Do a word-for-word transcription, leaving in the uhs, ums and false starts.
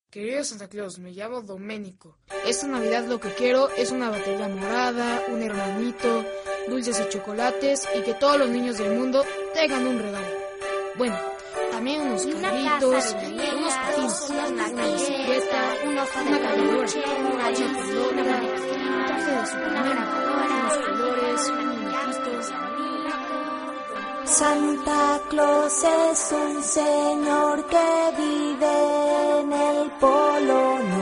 Querido Santa Claus, me llamo Doménico. Esta Navidad lo que quiero es una batería morada, un hermanito, dulces y chocolates y que todos los niños del mundo tengan un regalo. Bueno, también unos carritos, unos patines, una bicicleta, una caminadora, una chaparrona, un traje de Superman, unos colores, muñequitos. Santa Claus es un señor que vive en el Polo Norte.